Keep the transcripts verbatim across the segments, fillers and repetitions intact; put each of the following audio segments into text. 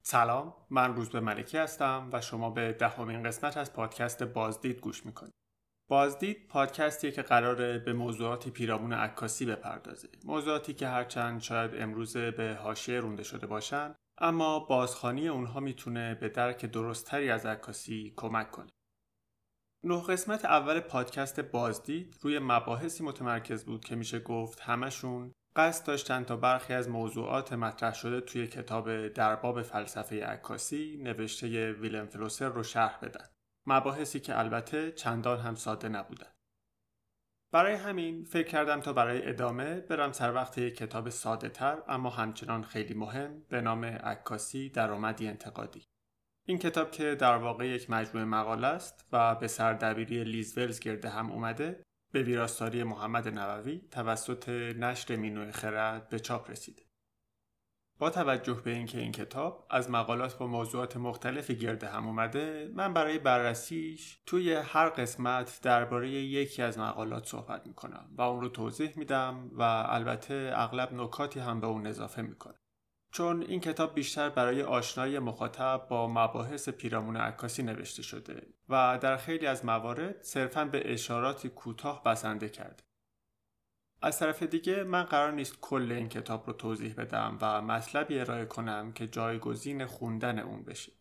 سلام، من روزبه ملکی هستم و شما به دهمین قسمت از پادکست بازدید گوش میکنید. بازدید پادکستیه که قراره به موضوعاتی پیرامون عکاسی بپردازه. موضوعاتی که هرچند شاید امروزه به حاشیه رونده شده باشن، اما بازخوانی اونها میتونه به درک درست‌تری از عکاسی کمک کنه. نه قسمت اول پادکست بازدید روی مباحثی متمرکز بود که میشه گفت همشون قصد داشتن تا برخی از موضوعات مطرح شده توی کتاب در باب فلسفه عکاسی نوشته ویلم فلوسر رو شرح بدن. مباحثی که البته چندان هم ساده نبودن. برای همین فکر کردم تا برای ادامه برم سر وقت یک کتاب ساده تر اما همچنان خیلی مهم به نام عکاسی درآمدی انتقادی. این کتاب که در واقع یک مجموعه مقاله است و به سردبیری لیز ولز گرده هم اومده، به ویراستاری محمد نووی توسط نشر مینوی خرد به چاپ رسیده. با توجه به اینکه این کتاب از مقالات با موضوعات مختلفی گرده هم اومده، من برای بررسیش توی هر قسمت درباره یکی از مقالات صحبت میکنم و اون رو توضیح میدم و البته اغلب نکاتی هم به اون اضافه میکنم. چون این کتاب بیشتر برای آشنایی مخاطب با مباحث پیرامون عکاسی نوشته شده و در خیلی از موارد صرفاً به اشاراتی کوتاه بسنده کرده. از طرف دیگه من قرار نیست کل این کتاب رو توضیح بدم و مطلبی ارائه کنم که جایگزین خوندن اون بشه.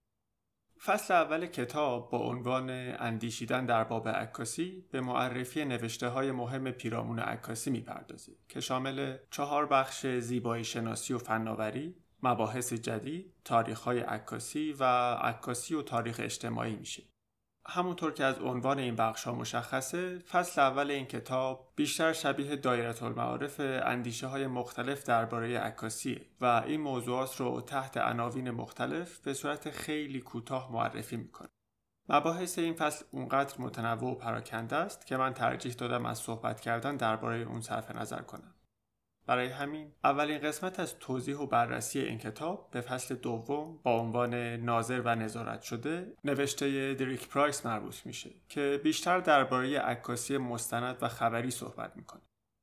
فصل اول کتاب با عنوان اندیشیدن در باب عکاسی به معرفی نوشته های مهم پیرامون عکاسی میپردازه که شامل چهار بخش زیبایی شناسی و فناوری، مباحث جدید، تاریخ های عکاسی و عکاسی و تاریخ اجتماعی میشه. همونطور که از عنوان این بخش ها مشخصه، فصل اول این کتاب بیشتر شبیه دایره المعارف اندیشه های مختلف درباره عکاسیه و این موضوعات رو تحت عناوین مختلف به صورت خیلی کوتاه معرفی میکنه. مباحث این فصل اونقدر متنوع و پراکنده است که من ترجیح دادم از صحبت کردن درباره اون صرف نظر کنم. برای همین اولین قسمت از توضیح و بررسی این کتاب به فصل دوم با عنوان ناظر و نظارت شده نوشته دریک پرایس مربوط میشه که بیشتر درباره عکاسی مستند و خبری صحبت میکنه.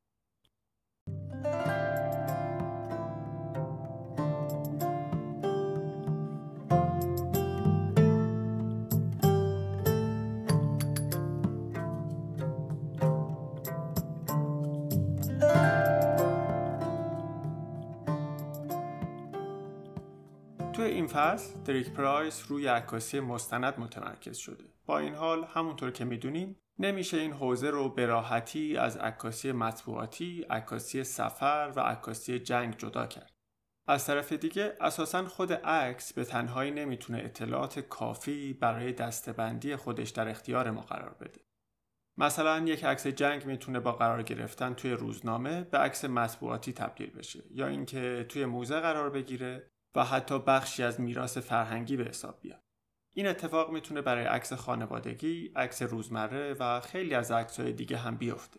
توی این فصل دریک پرایس روی عکاسی مستند متمرکز شده. با این حال همونطور که میدونیم نمیشه این حوزه رو به راحتی از عکاسی مطبوعاتی، عکاسی سفر و عکاسی جنگ جدا کرد. از طرف دیگه اساساً خود عکس به تنهایی نمیتونه اطلاعات کافی برای دسته‌بندی خودش در اختیار ما قرار بده. مثلا یک عکس جنگ میتونه با قرار گرفتن توی روزنامه به عکس مطبوعاتی تبدیل بشه یا اینکه توی موزه قرار بگیره و حتی بخشی از میراث فرهنگی به حساب بیاد. این اتفاق میتونه برای عکس خانوادگی، عکس روزمره و خیلی از عکس‌های دیگه هم بیفته.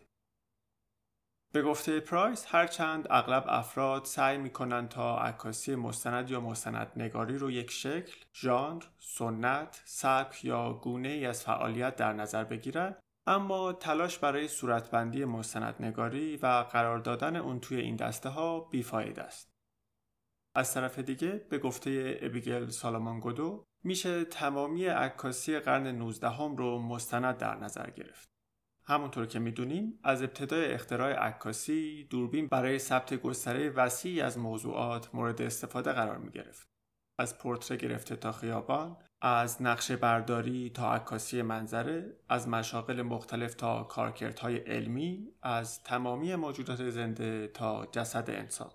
به گفته پرایس هرچند اغلب افراد سعی میکنن تا عکاسی مستند یا مستندنگاری رو یک شکل، ژانر، سنت، سبک یا گونه‌ای از فعالیت در نظر بگیرن، اما تلاش برای صورتبندی مستندنگاری و قرار دادن اون توی این دسته ها بیفاید است. از طرف دیگه به گفته ابیگل سالومون گودو میشه تمامی عکاسی قرن نوزدهم رو مستند در نظر گرفت. همونطور که میدونیم از ابتدای اختراع عکاسی دوربین برای ثبت گستره وسیعی از موضوعات مورد استفاده قرار میگرفت. از پورتره گرفته تا خیابان، از نقشه برداری تا عکاسی منظره، از مشاغل مختلف تا کارکردهای علمی، از تمامی موجودات زنده تا جسد انسان.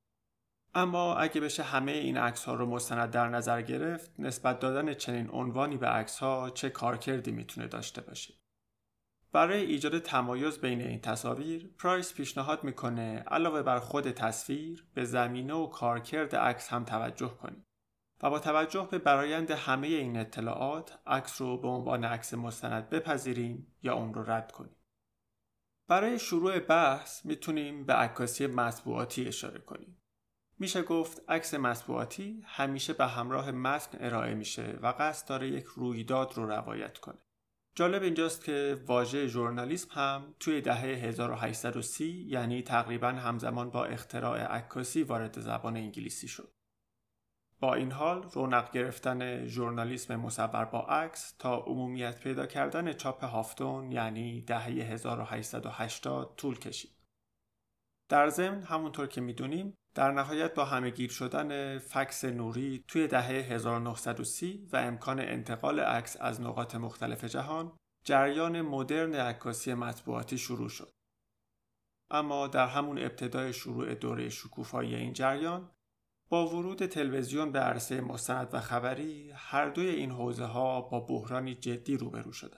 اما اگه بشه همه این عکس‌ها رو مستند در نظر گرفت، نسبت دادن چنین عنوانی به عکس‌ها چه کارکردی میتونه داشته باشه؟ برای ایجاد تمایز بین این تصاویر، پرایس پیشنهاد میکنه علاوه بر خود تصویر، به زمینه و کارکرد عکس هم توجه کنیم و با توجه به برآیند همه این اطلاعات، عکس رو به عنوان عکس مستند بپذیریم یا اون رو رد کنیم. برای شروع بحث میتونیم به عکاسی مطبوعاتی اشاره کنیم. میشه گفت عکس مطبوعاتی همیشه به همراه متن ارائه میشه و قصد داره یک رویداد رو روایت کنه. جالب اینجاست که واژه ژورنالیسم هم توی دهه هزار و هشتصد و سی یعنی تقریباً همزمان با اختراع عکاسی وارد زبان انگلیسی شد. با این حال رونق گرفتن ژورنالیسم مصور با عکس تا عمومیت پیدا کردن چاپ هافتون یعنی دهه هزار و هشتصد و هشتاد طول کشید. در ضمن همونطور که میدونیم در نهایت با همه‌گیر شدن فکس نوری توی دهه هزار و نهصد و سی و امکان انتقال عکس از نقاط مختلف جهان، جریان مدرن عکاسی مطبوعاتی شروع شد. اما در همون ابتدای شروع دوره شکوفایی این جریان، با ورود تلویزیون به عرصه مستند و خبری، هر دوی این حوزه‌ها با بحرانی جدی روبرو شدند.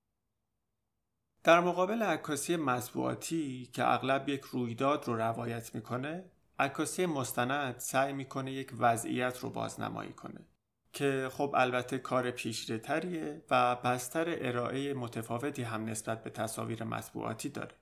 در مقابل عکاسی مطبوعاتی که اغلب یک رویداد رو روایت میکنه، عکاسی مستند سعی میکنه یک وضعیت رو بازنمایی کنه که خب البته کار پیچیده‌تریه و بستر ارائه متفاوتی هم نسبت به تصاویر مطبوعاتی داره.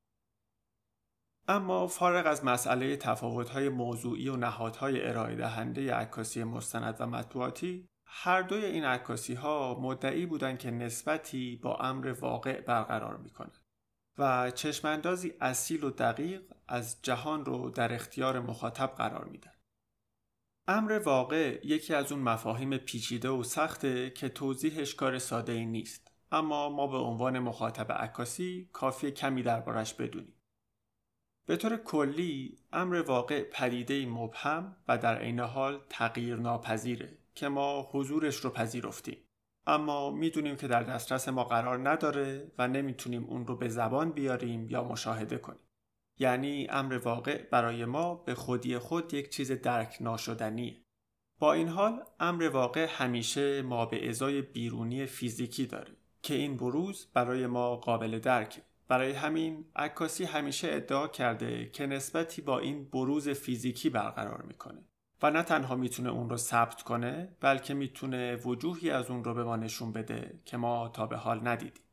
اما فارغ از مسئله تفاوت‌های موضوعی و نهادهای ارائه دهنده عکاسی مستند و مطبوعاتی، هر دوی این عکاسی‌ها مدعی بودند که نسبتی با امر واقع برقرار می‌کنند و چشماندازی اصیل و دقیق از جهان رو در اختیار مخاطب قرار میدن. امر واقع یکی از اون مفاهیم پیچیده و سخته که توضیحش کار ساده‌ای نیست، اما ما به عنوان مخاطب عکاسی کافیه کمی دربارش بدونیم. به طور کلی امر واقع پدیده‌ای مبهم و در عین حال تغییر ناپذیره که ما حضورش رو پذیرفتیم، اما میدونیم که در دسترس ما قرار نداره و نمیتونیم اون رو به زبان بیاریم یا مشاهده کنیم. یعنی امر واقع برای ما به خودی خود یک چیز درک ناشدنیه. با این حال امر واقع همیشه ما به ازای بیرونی فیزیکی داره که این بروز برای ما قابل درکه. برای همین عکاسی همیشه ادعا کرده که نسبتی با این بروز فیزیکی برقرار میکنه و نه تنها میتونه اون رو ثبت کنه، بلکه میتونه وجوهی از اون رو به ما نشون بده که ما تا به حال ندیدیم.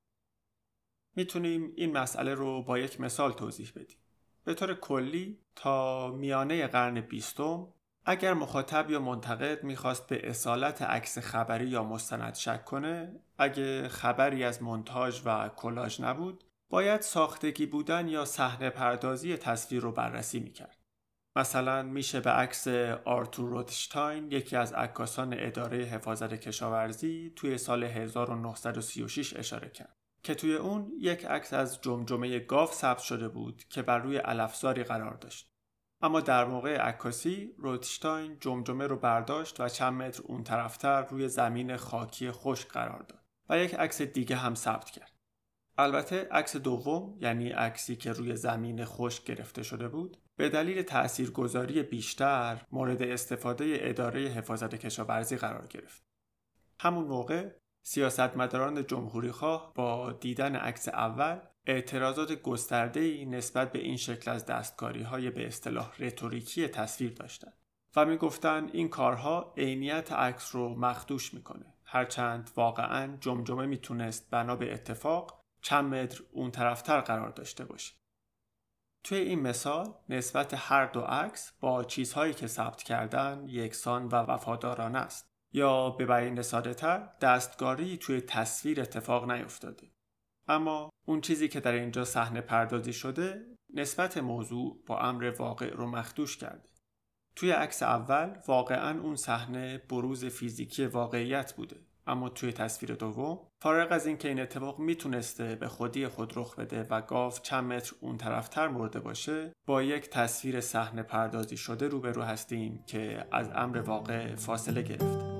میتونیم این مسئله رو با یک مثال توضیح بدیم. به طور کلی تا میانه قرن بیستم اگر مخاطب یا منتقد میخواست به اصالت عکس خبری یا مستند شک کنه، اگه خبری از مونتاژ و کلاژ نبود، باید ساختگی بودن یا صحنه پردازی تصویر رو بررسی میکرد. مثلا میشه به عکس آرتور روتشتاین، یکی از عکاسان اداره حفاظت کشاورزی، توی سال هزار و نهصد و سی و شش اشاره کرد که توی اون یک عکس از جمجمه گاو ثبت شده بود که بر روی علفزاری قرار داشت. اما در موقع عکاسی روتشتاین جمجمه رو برداشت و چند متر اون طرفتر روی زمین خاکی خشک قرار داد و یک عکس دیگه هم ثبت کرد. البته عکس دوم، یعنی عکسی که روی زمین خشک گرفته شده بود، به دلیل تاثیرگذاری بیشتر مورد استفاده اداره حفاظت کشاورزی قرار گرفت. همون موقع سیاستمداران جمهوری‌خواه با دیدن عکس اول اعتراضات گسترده‌ای نسبت به این شکل از دستکاری‌های به اصطلاح رتوریکی تصویر داشتند و می‌گفتند این کارها عینیت عکس رو مخدوش می‌کنه، هرچند واقعاً جمجمه می‌تونست بنا به اتفاق چند متر اون طرفتر قرار داشته باشه. توی این مثال نسبت هر دو عکس با چیزهایی که ثبت کردن یکسان و وفادارانه است، یا به بیان ساده‌تر دستکاری توی تصویر اتفاق نیفتاده. اما اون چیزی که در اینجا صحنه پردازی شده نسبت موضوع با امر واقع رو مخدوش کرده. توی عکس اول واقعاً اون صحنه بروز فیزیکی واقعیت بوده، اما توی تصویر دوم فارغ از این که این اتفاق میتونسته به خودی خود رخ بده و گاو چند متر اون طرفتر مرده باشه، با یک تصویر صحنه پردازی شده روبرو هستیم که از امر واقع فاصله گرفته.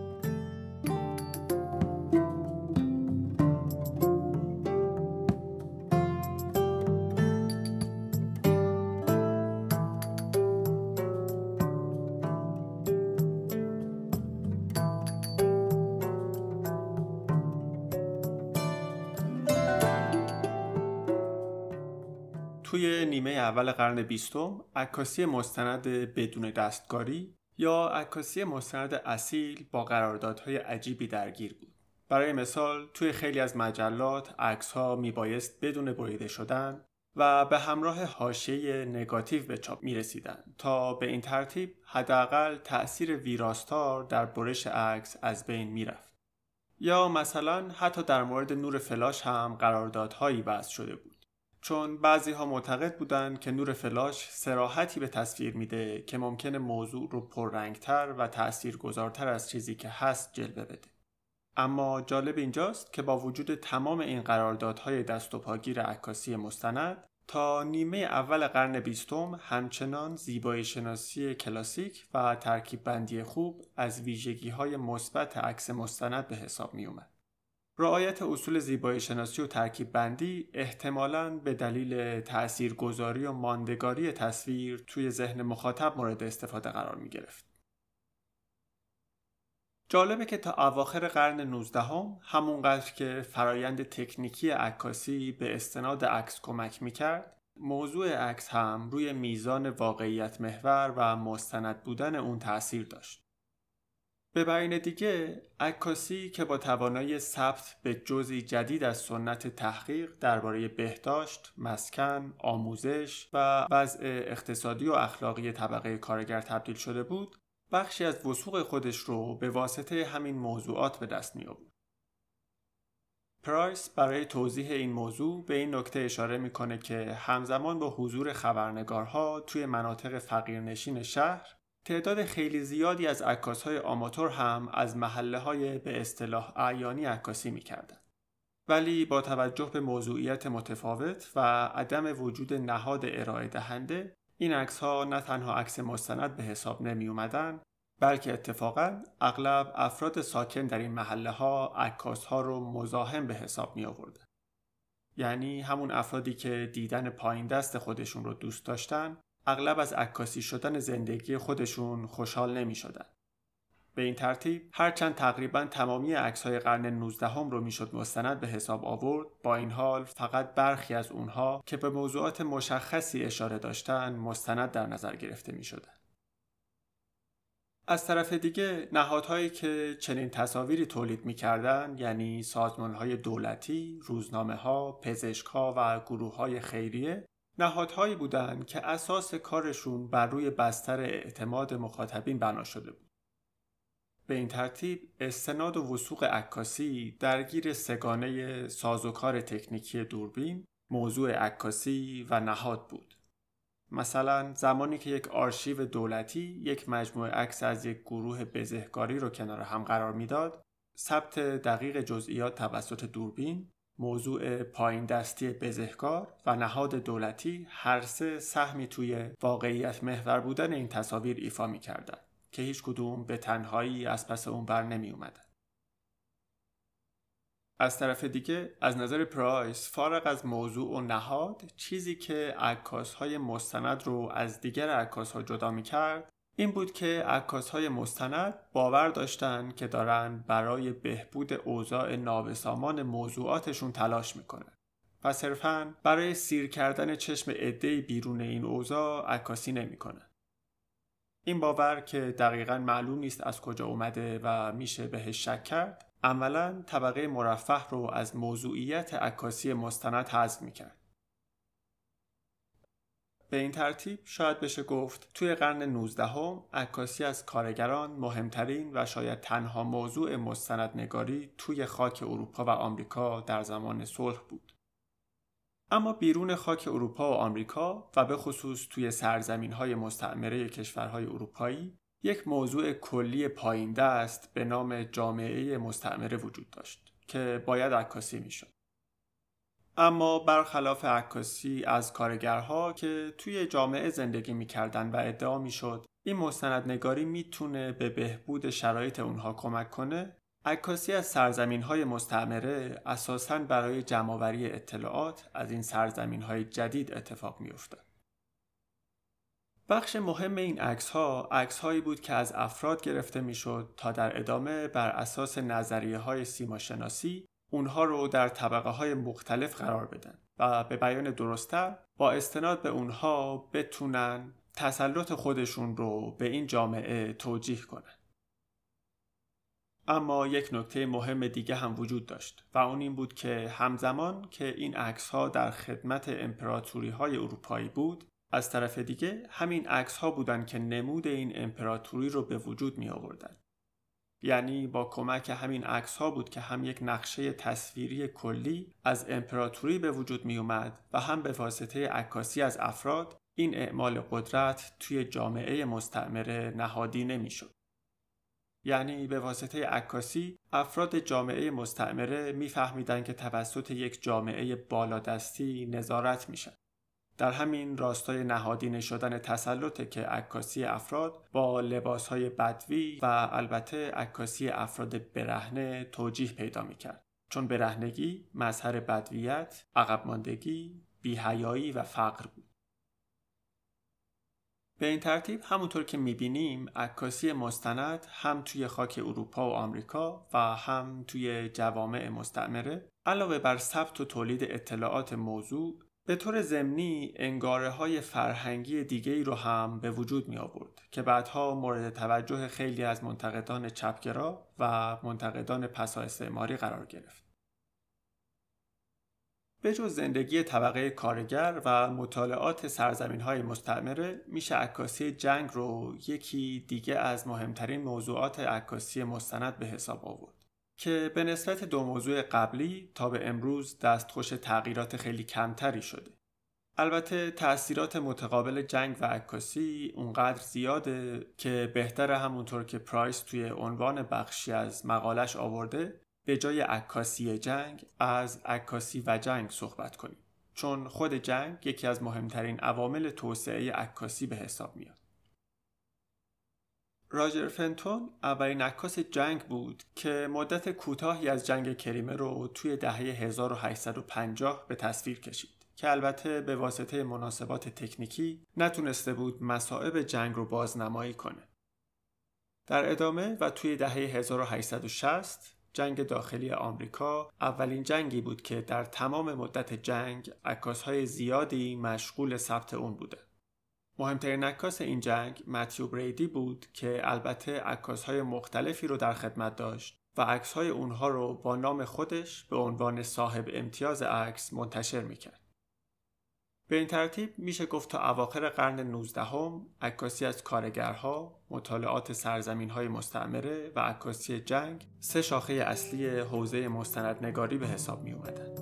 توی نیمه اول قرن بیستم عکاسی مستند بدون دستکاری یا عکاسی مستند اصیل با قراردادهای عجیبی درگیر بود. برای مثال توی خیلی از مجلات عکس‌ها میبایست بدون بریده شدن و به همراه حاشیه نگاتیو به چاپ میرسیدن تا به این ترتیب حداقل تأثیر ویراستار در برش عکس از بین میرفت. یا مثلا حتی در مورد نور فلاش هم قراردادهایی بحث شده بود. چون بعضی ها معتقد بودند که نور فلاش صراحتی به تصویر میده که ممکنه موضوع رو پررنگتر و تأثیرگذارتر از چیزی که هست جلوه بده. اما جالب اینجاست که با وجود تمام این قراردادهای دست و پاگیر عکاسی مستند، تا نیمه اول قرن بیستم همچنان زیبایی شناسی کلاسیک و ترکیب بندی خوب از ویژگی‌های مثبت عکس مستند به حساب می اومد. رعایت اصول زیبایی شناسی و ترکیب بندی احتمالاً به دلیل تأثیرگذاری و ماندگاری تصویر توی ذهن مخاطب مورد استفاده قرار می گرفت. جالبه که تا اواخر قرن نوزدهم همونقدر که فرایند تکنیکی عکاسی به استناد عکس کمک میکرد، موضوع عکس هم روی میزان واقعیت محور و مستند بودن اون تأثیر داشت. به بیان دیگه، عکاسی که با توانایی ثبت به جزئی جدید از سنت تحقیق درباره بهداشت، مسکن، آموزش و وضع اقتصادی و اخلاقی طبقه کارگر تبدیل شده بود، بخشی از وثوق خودش رو به واسطه همین موضوعات به دست می آورد. پرایس برای توضیح این موضوع به این نکته اشاره میکنه که همزمان با حضور خبرنگارها توی مناطق فقیرنشین شهر، تعداد خیلی زیادی از عکاسهای آماتور هم از محله‌های به اصطلاح اعیانی عکاسی میکردن. ولی با توجه به موضوعیت متفاوت و عدم وجود نهاد ارائه دهنده، این عکس‌ها نه تنها عکس مستند به حساب نمی اومدن، بلکه اتفاقاً اغلب افراد ساکن در این محله‌ها عکاس‌ها رو مزاحم به حساب می آوردن. یعنی همون افرادی که دیدن پایین دست خودشون رو دوست داشتن، اغلب از عکاسی شدن زندگی خودشون خوشحال نمی شدن. به این ترتیب هرچند تقریباً تمامی عکس‌های قرن نوزدهم رو میشد مستند به حساب آورد، با این حال فقط برخی از اونها که به موضوعات مشخصی اشاره داشتن مستند در نظر گرفته میشدن. از طرف دیگه نهادهایی که چنین تصاویری تولید میکردن، یعنی سازمان‌های دولتی، روزنامه‌ها، پزشک‌ها و گروه‌های خیریه، نهادهایی بودند که اساس کارشون بر روی بستر اعتماد مخاطبین بنا شده بود. به این ترتیب استناد و وثوق عکاسی درگیر سگانه سازوکار تکنیکی دوربین، موضوع عکاسی و نهاد بود. مثلا زمانی که یک آرشیو دولتی یک مجموعه عکس از یک گروه بزهکاری رو کنار هم قرار میداد، ثبت دقیق جزئیات توسط دوربین، موضوع پایین دستی بزهکار و نهاد دولتی هر سه سهمی توی واقعیت محور بودن این تصاویر ایفا می‌کردند که هیچ کدوم به تنهایی از پس اون بر نمی اومدن. از طرف دیگه از نظر پرایس، فارغ از موضوع و نهاد، چیزی که عکاس‌های مستند رو از دیگر عکاس‌ها جدا می‌کرد این بود که عکاس‌های مستند باور داشتن که دارن برای بهبود اوضاع نابسامان موضوعاتشون تلاش میکنن و صرفاً برای سیر کردن چشم عده‌ای بیرون این اوضاع عکاسی نمیکنن. این باور که دقیقاً معلوم نیست از کجا اومده و میشه بهش شک کرد، عملاً طبقه مرفه رو از موضوعیت عکاسی مستند حذف میکرد. به این ترتیب شاید بشه گفت توی قرن نوزدهم عکاسی از کارگران مهمترین و شاید تنها موضوع مستندنگاری توی خاک اروپا و آمریکا در زمان صلح بود. اما بیرون خاک اروپا و آمریکا و به خصوص توی سرزمین‌های مستعمره کشورهای اروپایی، یک موضوع کلی پایین دست به نام جامعه مستعمره وجود داشت که باید عکاسی میشد. اما برخلاف عکاسی از کارگرها که توی جامعه زندگی میکردن و ادعا میشد این مستندنگاری میتونه به بهبود شرایط اونها کمک کنه، عکاسی از سرزمین‌های مستعمره اساساً برای جمع‌آوری اطلاعات از این سرزمین‌های جدید اتفاق می‌افتاد. بخش مهم این عکس‌ها عکس‌هایی بود که از افراد گرفته می‌شد تا در ادامه بر اساس نظریه‌های سیماشناسی اونها رو در طبقه‌های مختلف قرار بدن و به بیان درست‌تر با استناد به اونها بتونن تسلط خودشون رو به این جامعه توجیه کنن. اما یک نکته مهم دیگه هم وجود داشت و اون این بود که همزمان که این عکس‌ها در خدمت امپراتوری‌های اروپایی بود، از طرف دیگه همین عکس‌ها بودن که نمود این امپراتوری رو به وجود می آوردن. یعنی با کمک همین عکس‌ها بود که هم یک نقشه تصویری کلی از امپراتوری به وجود می اومد و هم به واسطه عکاسی از افراد این اعمال قدرت توی جامعه مستعمره نهادینه می شد. یعنی به واسطه عکاسی افراد جامعه مستعمره می فهمیدن که توسط یک جامعه بالادستی نظارت می شن. در همین راستای نهادینه شدن تسلط که عکاسی افراد با لباسهای بدوی و البته عکاسی افراد برهنه توجیه پیدا می‌کرد، چون برهنگی مظهر بدویت، عقب ماندگی، بی‌حیایی و فقر بود. به این ترتیب همونطور که می‌بینیم عکاسی مستند هم توی خاک اروپا و آمریکا و هم توی جوامع مستعمره علاوه بر ثبت و تولید اطلاعات موضوع به طور ضمنی انگاره‌های فرهنگی دیگه‌ای رو هم به وجود می آورد که بعدها مورد توجه خیلی از منتقدان چپگرا و منتقدان پسااستعماری قرار گرفت. به جز زندگی طبقه کارگر و مطالعات سرزمین‌های مستعمره، میشه عکاسی جنگ رو یکی دیگه از مهمترین موضوعات عکاسی مستند به حساب آورد که به نسبت دو موضوع قبلی تا به امروز دستخوش تغییرات خیلی کمتری شده. البته تأثیرات متقابل جنگ و عکاسی اونقدر زیاده که بهتره همونطور که پرایس توی عنوان بخشی از مقالش آورده به جای عکاسی جنگ از عکاسی و جنگ صحبت کنیم، چون خود جنگ یکی از مهمترین عوامل توسعه عکاسی به حساب میاد. راجر فنتون اولین عکاس جنگ بود که مدت کوتاهی از جنگ کریمه رو توی دهه هزار و هشتصد و پنجاه به تصویر کشید که البته به واسطه مناسبات تکنیکی نتونسته بود مصائب جنگ رو بازنمایی کنه. در ادامه و توی دهه هزار و هشتصد و شصت جنگ داخلی آمریکا اولین جنگی بود که در تمام مدت جنگ عکاس‌های زیادی مشغول ثبت اون بوده. مهمترین عکاس این جنگ متیو بریدی بود که البته عکاس‌های مختلفی رو در خدمت داشت و عکس‌های اونها رو با نام خودش به عنوان صاحب امتیاز عکس منتشر می‌کرد. به این ترتیب میشه گفت تا اواخر قرن نوزدهم عکاسی از کارگرها، مطالعات سرزمین‌های مستعمره و عکاسی جنگ سه شاخه اصلی حوزه مستندنگاری به حساب می اومدن.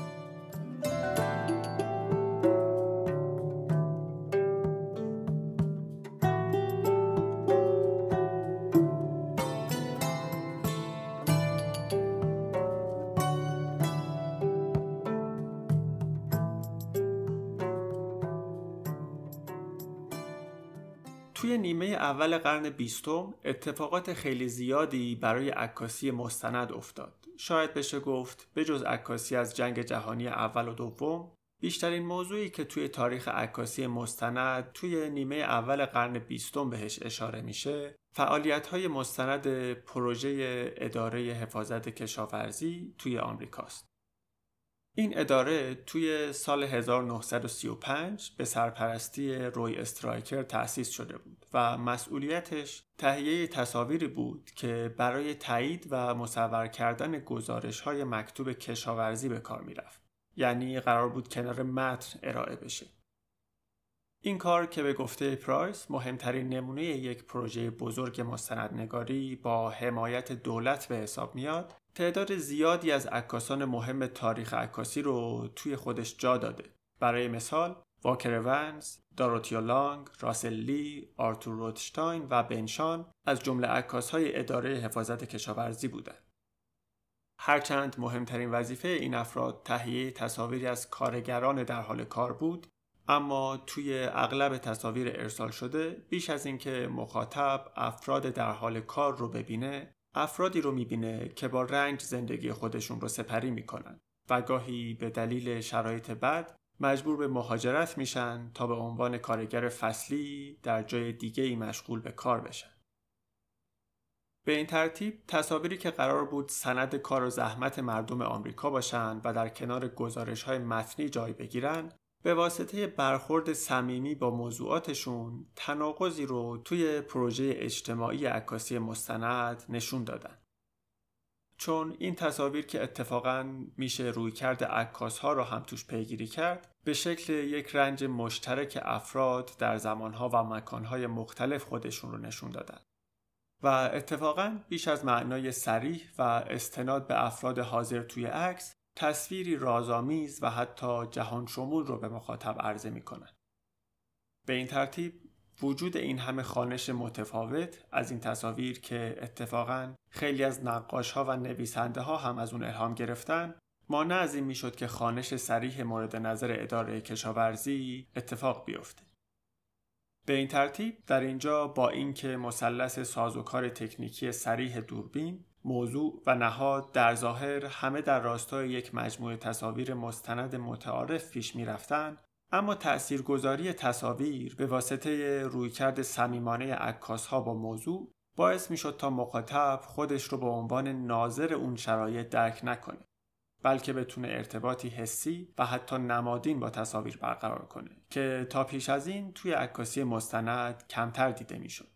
توی نیمه اول قرن بیستم اتفاقات خیلی زیادی برای عکاسی مستند افتاد. شاید بشه گفت بجز عکاسی از جنگ جهانی اول و دوم، بیشترین موضوعی که توی تاریخ عکاسی مستند توی نیمه اول قرن بیستم بهش اشاره میشه، فعالیت‌های مستند پروژه اداره حفاظت کشاورزی توی آمریکاست. این اداره توی سال هزار و نهصد و سی و پنج به سرپرستی روی استرایکر تأسیس شده بود و مسئولیتش تهیه تصاویری بود که برای تایید و مصور کردن گزارش‌های مکتوب کشاورزی به کار می‌رفت. یعنی قرار بود کنار متن ارائه بشه. این کار که به گفته پرایس مهمترین نمونه یک پروژه بزرگ مستندنگاری با حمایت دولت به حساب میاد، تعداد زیادی از عکاسان مهم تاریخ عکاسی رو توی خودش جا داده. برای مثال واکر اونز، داروتیا لانگ، راسل لی، آرتور روتشتاین و بنشان از جمله عکاس‌های اداره حفاظت کشاورزی بودند. هرچند مهمترین وظیفه این افراد تهیه تصاویری از کارگران در حال کار بود، اما توی اغلب تصاویر ارسال شده بیش از اینکه مخاطب افراد در حال کار رو ببینه، افرادی رو میبینه که با رنج زندگی خودشون رو سپری میکنن و گاهی به دلیل شرایط بد مجبور به مهاجرت میشن تا به عنوان کارگر فصلی در جای دیگه‌ای مشغول به کار بشن. به این ترتیب تصاویری که قرار بود سند کار و زحمت مردم آمریکا باشن و در کنار گزارش‌های متنی جای بگیرن، به واسطه برخورد صمیمی با موضوعاتشون تناقضی رو توی پروژه اجتماعی عکاسی مستند نشون دادن. چون این تصاویر که اتفاقاً میشه رویکرد عکاس‌ها رو هم توش پیگیری کرد، به شکل یک رنج مشترک افراد در زمانها و مکانهای مختلف خودشون رو نشون دادن. و اتفاقاً بیش از معنای صریح و استناد به افراد حاضر توی عکس، تصویری رازآمیز و حتی جهان شمول رو به مخاطب عرضه می‌کنن. به این ترتیب وجود این همه خوانش متفاوت از این تصاویر که اتفاقاً خیلی از نقاش‌ها و نویسنده‌ها هم از اون الهام گرفتن، مانع از این میشد که خوانش صریح مورد نظر اداره کشاورزی اتفاق بیفته. به این ترتیب در اینجا با اینکه مثلث سازوکار تکنیکی صریح دوربین، موضوع و نهاد در ظاهر همه در راستای یک مجموعه تصاویر مستند متعارف پیش می‌رفتند، اما تأثیرگذاری تصاویر به واسطه رویکرد صمیمانه عکاس‌ها با موضوع باعث می‌شد تا مخاطب خودش رو به عنوان ناظر اون شرایط درک نکنه، بلکه بتونه ارتباطی حسی و حتی نمادین با تصاویر برقرار کنه که تا پیش از این توی عکاسی مستند کمتر دیده میشد.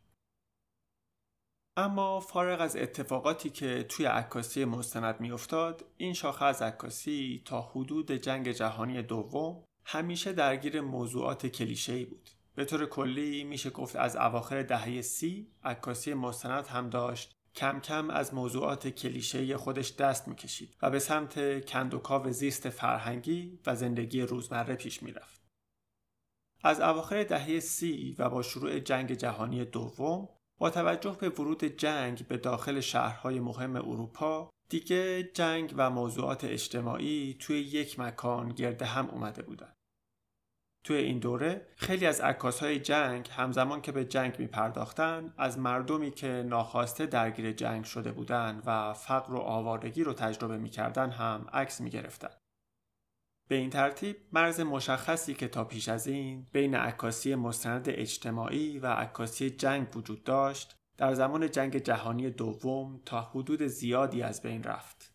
اما فارغ از اتفاقاتی که توی عکاسی مستند میافتاد، این شاخه از عکاسی تا حدود جنگ جهانی دوم همیشه درگیر موضوعات کلیشه‌ای بود. به طور کلی میشه گفت از اواخر دهه سی عکاسی مستند هم داشت کم کم از موضوعات کلیشه‌ای خودش دست میکشید و به سمت کندوکاو زیست فرهنگی و زندگی روزمره پیش میرفت. از اواخر دهه سی و با شروع جنگ جهانی دوم، با توجه به ورود جنگ به داخل شهرهای مهم اروپا، دیگه جنگ و موضوعات اجتماعی توی یک مکان گرد هم اومده بودن. توی این دوره خیلی از عکاسهای جنگ همزمان که به جنگ می پرداختن از مردمی که ناخواسته درگیر جنگ شده بودن و فقر و آوارگی رو تجربه می کردن هم عکس می گرفتن. به این ترتیب مرز مشخصی که تا پیش از این بین عکاسی مستند اجتماعی و عکاسی جنگ وجود داشت در زمان جنگ جهانی دوم تا حدود زیادی از بین رفت.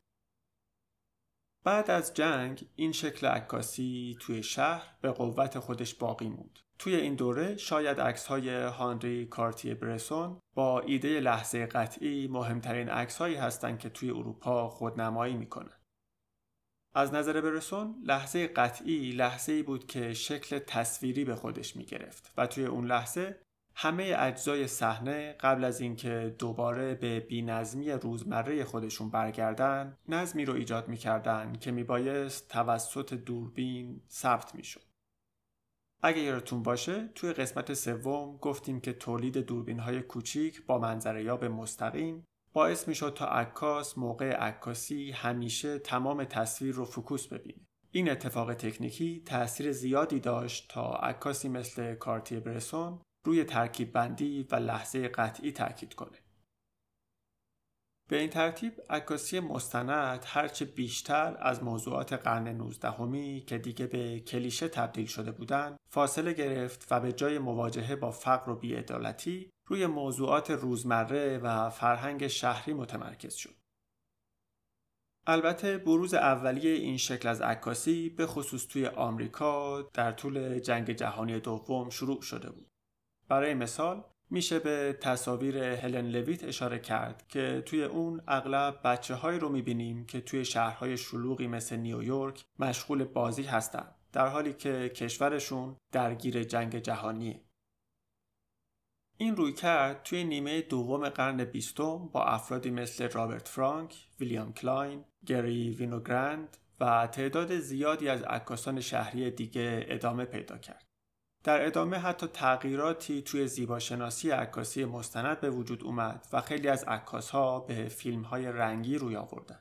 بعد از جنگ این شکل عکاسی توی شهر به قوت خودش باقی موند. توی این دوره شاید عکس‌های هانری کارتیه-برسون با ایده لحظه قطعی مهمترین عکس‌هایی هستند که توی اروپا خودنمایی می‌کنن. از نظر برسون لحظه قطعی لحظه‌ای بود که شکل تصویری به خودش می‌گرفت و توی اون لحظه همه اجزای صحنه قبل از اینکه دوباره به بی‌نظمی روزمره خودشون برگردن، نظمی رو ایجاد می‌کردن که میبایست توسط دوربین ثبت میشد. اگه یادتون باشه توی قسمت سوم گفتیم که تولید دوربین‌های کوچیک با منظره‌یاب مستقیم باعث میشد تا عکاس موقع عکاسی همیشه تمام تصویر رو فوکوس ببینه. این اتفاق تکنیکی تأثیر زیادی داشت تا عکاسی مثل کارتیه-برسون روی ترکیب بندی و لحظه قطعی تاکید کنه. به این ترتیب عکاسی مستند هرچه بیشتر از موضوعات قرن نوزدهمی که دیگه به کلیشه تبدیل شده بودن فاصله گرفت و به جای مواجهه با فقر و بی‌عدالتی روی موضوعات روزمره و فرهنگ شهری متمرکز شد. البته بروز اولیه این شکل از عکاسی به خصوص توی آمریکا در طول جنگ جهانی دوم شروع شده بود. برای مثال میشه به تصاویر هلن لویت اشاره کرد که توی اون اغلب بچه‌هایی رو میبینیم که توی شهرهای شلوغی مثل نیویورک مشغول بازی هستن در حالی که کشورشون درگیر جنگ جهانیه. این رویکرد توی نیمه دوم قرن بیستم با افرادی مثل رابرت فرانک، ویلیام کلاین، گری وینوگرند و تعداد زیادی از عکاسان شهری دیگه ادامه پیدا کرد. در ادامه حتی تغییراتی توی زیباشناسی عکاسی مستند به وجود اومد و خیلی از عکاس‌ها به فیلم‌های رنگی روی آوردن.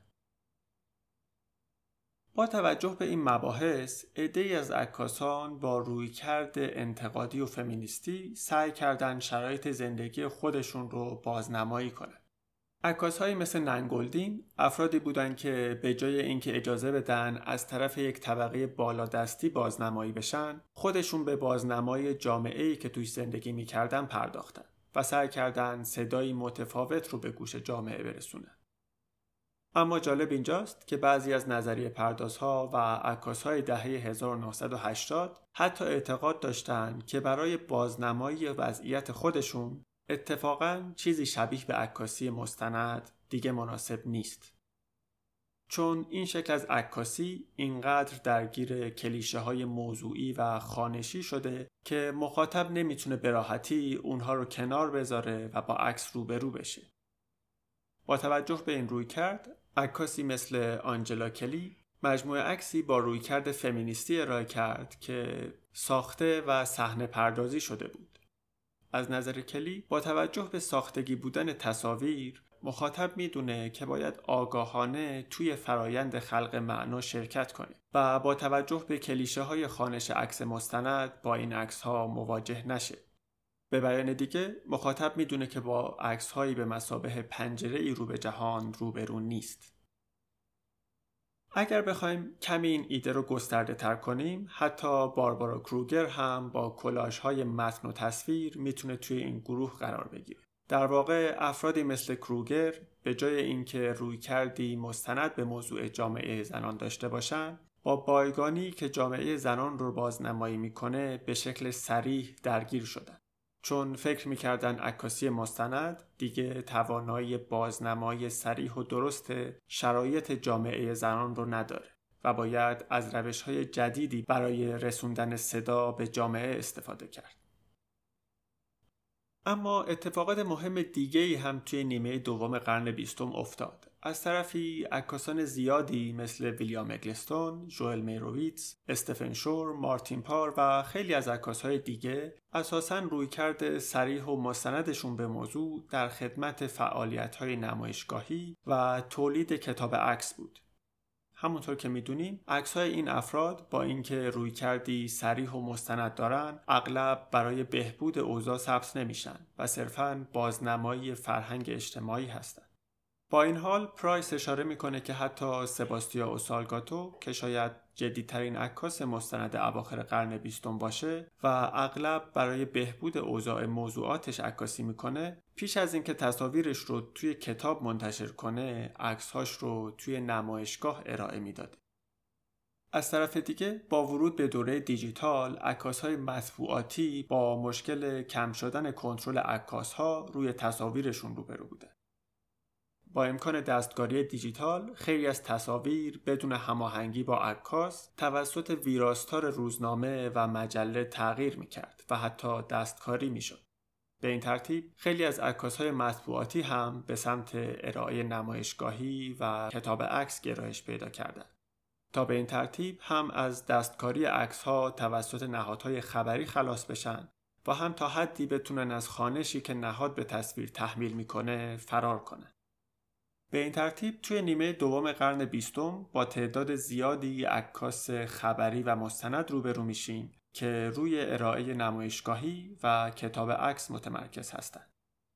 با توجه به این مباحث، عده‌ای از عکاسان با رویکرد انتقادی و فمینیستی سعی کردند شرایط زندگی خودشون رو بازنمایی کنند. عکاس‌هایی مثل ننگولدین افرادی بودند که به جای اینکه اجازه بدن از طرف یک طبقه بالادستی بازنمایی بشن، خودشون به بازنمایی جامعه‌ای که توی زندگی می‌کردن پرداختن و سعی کردن صدایی متفاوت رو به گوش جامعه برسونن. اما جالب اینجاست که بعضی از نظریه پردازها و عکاس‌های دهه هزار و نهصد و هشتاد حتی اعتقاد داشتند که برای بازنمایی وضعیت خودشون اتفاقاً چیزی شبیه به عکاسی مستند دیگه مناسب نیست. چون این شکل از عکاسی اینقدر درگیر کلیشه های موضوعی و خوانشی شده که مخاطب نمیتونه به راحتی اونها رو کنار بذاره و با عکس روبرو بشه. با توجه به این رویکرد، عکاسی مثل آنجلا کلی مجموعه عکسی با رویکرد فمینیستی ارائه کرد که ساخته و صحنه پردازی شده بود. از نظر کلی، با توجه به ساختگی بودن تصاویر، مخاطب میدونه که باید آگاهانه توی فرایند خلق معنا شرکت کنه و با توجه به کلیشه های خوانش عکس مستند با این عکس ها مواجه نشه. به بیان دیگه، مخاطب میدونه که با عکس هایی به مثابه پنجره ای رو به جهان روبرو نیست. اگر بخوایم کمی این ایده رو گسترده تر کنیم، حتی باربارا کروگر هم با کلاژ های متن و تصویر میتونه توی این گروه قرار بگیره. در واقع افرادی مثل کروگر به جای اینکه رویکردی مستند به موضوع جامعه زنان داشته باشن، با بایگانی که جامعه زنان رو بازنمایی میکنه به شکل صریح درگیر شدن. چون فکر میکردن عکاسی مستند دیگه توانایی بازنمایی صریح و درست شرایط جامعه زنان رو نداره و باید از روش‌های جدیدی برای رسوندن صدا به جامعه استفاده کرد. اما اتفاقات مهم دیگه‌ای هم توی نیمه دوم قرن بیستم افتاد. از طرفی عکاسان زیادی مثل ویلیام اگلستون، ژوئل میروویتز، استفن شور، مارتین پار و خیلی از عکاس‌های دیگه اساساً رویکرد صریح و مستندشون به موضوع در خدمت فعالیت‌های نمایشگاهی و تولید کتاب عکس بود. همونطور که میدونیم عکس‌های این افراد با اینکه رویکردی صریح و مستند دارن، اغلب برای بهبود اوضاع ثبت نمیشن و صرفاً بازنمایی فرهنگ اجتماعی هستن. با این حال پرایس اشاره میکنه که حتی سباستیا اوسالگاتو که شاید جدیدترین عکاس مستند اواخر قرن بیستم باشه و اغلب برای بهبود اوضاع موضوعاتش عکاسی میکنه، پیش از اینکه تصاویرش رو توی کتاب منتشر کنه، عکس‌هاش رو توی نمایشگاه ارائه میداده. از طرف دیگه با ورود به دوره دیجیتال، عکاس‌های مطبوعاتی با مشکل کم شدن کنترل عکاس‌ها روی تصاویرشون روبرو بودن. با امکان دستکاری دیجیتال، خیلی از تصاویر بدون هماهنگی با عکاس توسط ویراستار روزنامه و مجله تغییر می‌کرد و حتی دستکاری می‌شد. به این ترتیب خیلی از عکاس‌های مطبوعاتی هم به سمت ارائه نمایشگاهی و کتاب عکس گرایش پیدا کردند. تا به این ترتیب هم از دستکاری عکس‌ها توسط نهادهای خبری خلاص بشن و هم تا حدی بتونن از خوانشی که نهاد به تصویر تحمیل میکنه فرار کنن. به این ترتیب توی نیمه دوم قرن بیستم با تعداد زیادی عکاس خبری و مستند روبرو میشیم که روی ارائه نمایشگاهی و کتاب عکس متمرکز هستند.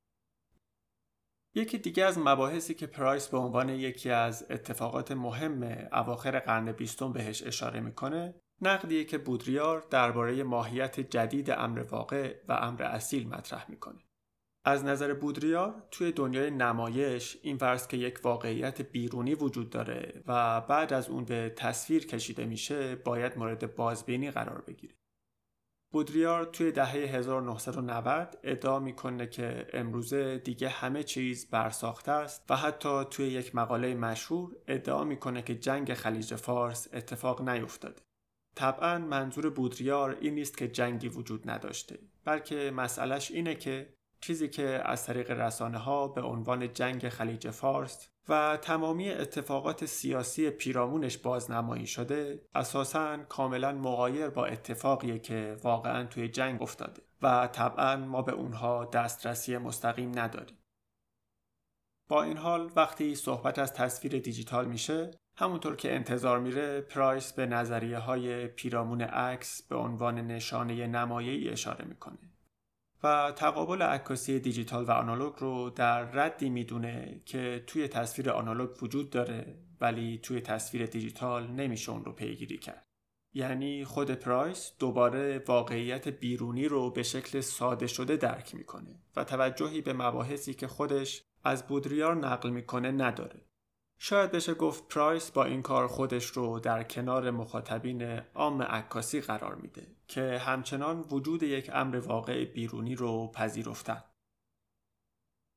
یکی دیگه از مباحثی که پرایس به عنوان یکی از اتفاقات مهم اواخر قرن بیستم بهش اشاره میکنه، نقدیه که بودریار درباره ماهیت جدید امر واقع و امر اصیل مطرح میکنه. از نظر بودریار توی دنیای نمایش این فرض که یک واقعیت بیرونی وجود داره و بعد از اون به تصویر کشیده میشه باید مورد بازبینی قرار بگیره. بودریار توی دهه هزار و نهصد و نود ادعا میکنه که امروزه دیگه همه چیز برساخته است و حتی توی یک مقاله مشهور ادعا میکنه که جنگ خلیج فارس اتفاق نیفتاده. طبعاً منظور بودریار این نیست که جنگی وجود نداشته، بلکه مسئلهش اینه که چیزی که از طریق رسانه ها به عنوان جنگ خلیج فارس و تمامی اتفاقات سیاسی پیرامونش بازنمایی شده اساساً کاملاً مغایر با اتفاقیه که واقعاً توی جنگ افتاده و طبعاً ما به اونها دسترسی مستقیم نداریم. با این حال وقتی صحبت از تصویر دیجیتال میشه، همونطور که انتظار میره پرایس به نظریه های پیرامون عکس به عنوان نشانه نمایه‌ای اشاره میکنه و تقابل عکاسی دیجیتال و آنالوگ رو در ردی میدونه که توی تصویر آنالوگ وجود داره ولی توی تصویر دیجیتال نمیشه اون رو پیگیری کرد. یعنی خود پرایس دوباره واقعیت بیرونی رو به شکل ساده شده درک میکنه و توجهی به مباحثی که خودش از بودریار نقل میکنه نداره. شاید بشه گفت پرایس با این کار خودش رو در کنار مخاطبین عام عکاسی قرار میده که همچنان وجود یک امر واقع بیرونی رو پذیرفتن.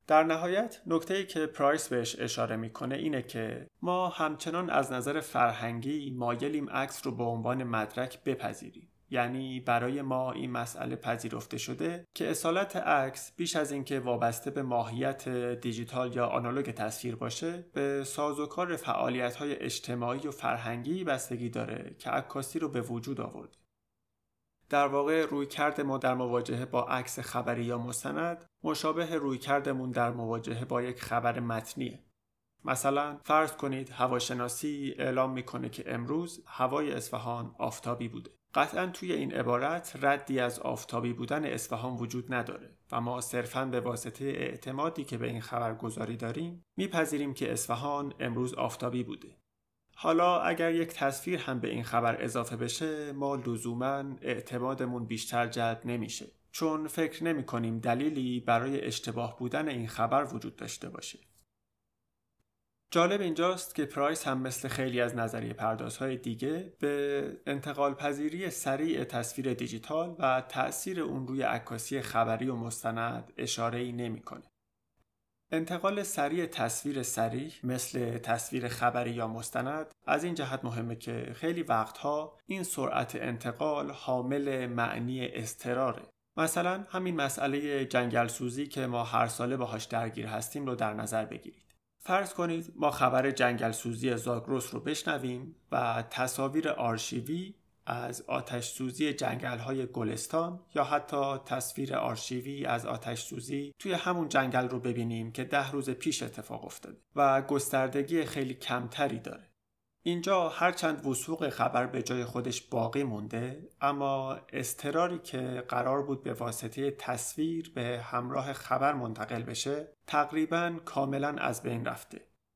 در نهایت نکته‌ای که پرایس بهش اشاره میکنه اینه که ما همچنان از نظر فرهنگی مایلیم عکس رو به عنوان مدرک بپذیریم. یعنی برای ما این مسئله پذیرفته شده که اصالت عکس بیش از اینکه وابسته به ماهیت دیجیتال یا آنالوگ تصویر باشه، به سازوکار فعالیت‌های اجتماعی و فرهنگی بستگی داره که عکاسی رو به وجود آورده. در واقع رویکرد ما در مواجهه با عکس خبری یا مستند مشابه رویکردمون در مواجهه با یک خبر متنیه. مثلا فرض کنید هواشناسی اعلام میکنه که امروز هوای اصفهان آفتابی بوده. قطعاً توی این عبارت ردی از آفتابی بودن اصفهان وجود نداره و ما صرفاً به واسطه اعتمادی که به این خبرگزاری داریم میپذیریم که اصفهان امروز آفتابی بوده. حالا اگر یک تصویر هم به این خبر اضافه بشه، ما لزوماً اعتمادمون بیشتر جلب نمیشه، چون فکر نمی کنیم دلیلی برای اشتباه بودن این خبر وجود داشته باشه. جالب اینجاست که پرایس هم مثل خیلی از نظریه پردازهای دیگه به انتقال پذیری سریع تصویر دیجیتال و تأثیر اون روی عکاسی خبری و مستند اشاره‌ای نمی‌کنه. انتقال سریع تصویر سریع مثل تصویر خبری یا مستند از این جهت مهمه که خیلی وقتها این سرعت انتقال حامل معنی اضطراره. مثلا همین مسئله جنگل سوزی که ما هر ساله باهاش درگیر هستیم رو در نظر بگیرید. فرض کنید ما خبر جنگل سوزی زاگرس رو بشنویم و تصاویر آرشیوی از آتش سوزی جنگل‌های گلستان یا حتی تصویر آرشیوی از آتش سوزی توی همون جنگل رو ببینیم که ده روز پیش اتفاق افتاده و گستردگی خیلی کمتری داره. اینجا هرچند وثوق خبر به جای خودش باقی مونده، اما اضطراری که قرار بود به واسطه تصویر به همراه خبر منتقل بشه تقریباً کاملاً از بین رفته.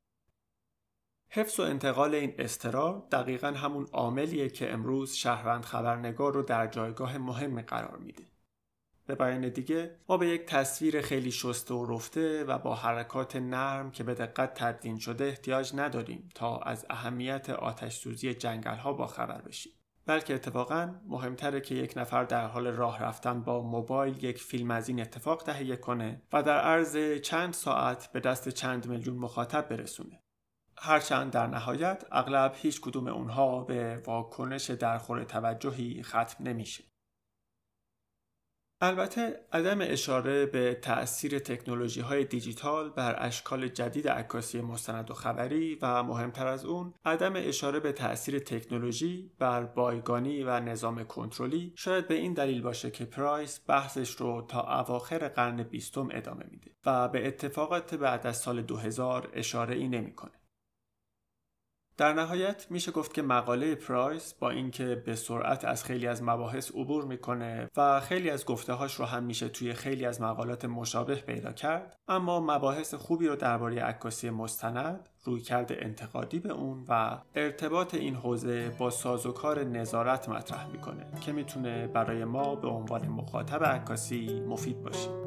حفظ و انتقال این اضطرار دقیقاً همون عاملیه که امروز شهروند خبرنگار رو در جایگاه مهمی قرار میده. به بیان دیگه ما به یک تصویر خیلی شسته و رفته و با حرکات نرم که به دقت تدوین شده احتیاج نداریم تا از اهمیت آتش سوزی جنگل ها با خبر بشیم. بلکه اتفاقاً مهمتره که یک نفر در حال راه رفتن با موبایل یک فیلم از این اتفاق تهیه کنه و در عرض چند ساعت به دست چند میلیون مخاطب برسونه. هرچند در نهایت اغلب هیچ کدوم اونها به واکنش درخور توجهی ختم نمیشه. البته عدم اشاره به تأثیر تکنولوژی‌های دیجیتال بر اشکال جدید عکاسی مستند و خبری و مهمتر از اون عدم اشاره به تأثیر تکنولوژی بر بایگانی و نظام کنترلی شاید به این دلیل باشه که پرایس بحثش رو تا اواخر قرن بیستم ادامه میده و به اتفاقات بعد از سال دو هزار اشاره‌ای نمی‌کنه. در نهایت میشه گفت که مقاله پرایس با اینکه به سرعت از خیلی از مباحث عبور میکنه و خیلی از گفته‌هاش رو هم میشه توی خیلی از مقالات مشابه پیدا کرد، اما مباحث خوبی رو درباره عکاسی مستند، رویکرد انتقادی به اون و ارتباط این حوزه با سازوکار نظارت مطرح میکنه که میتونه برای ما به عنوان مخاطب عکاسی مفید باشه.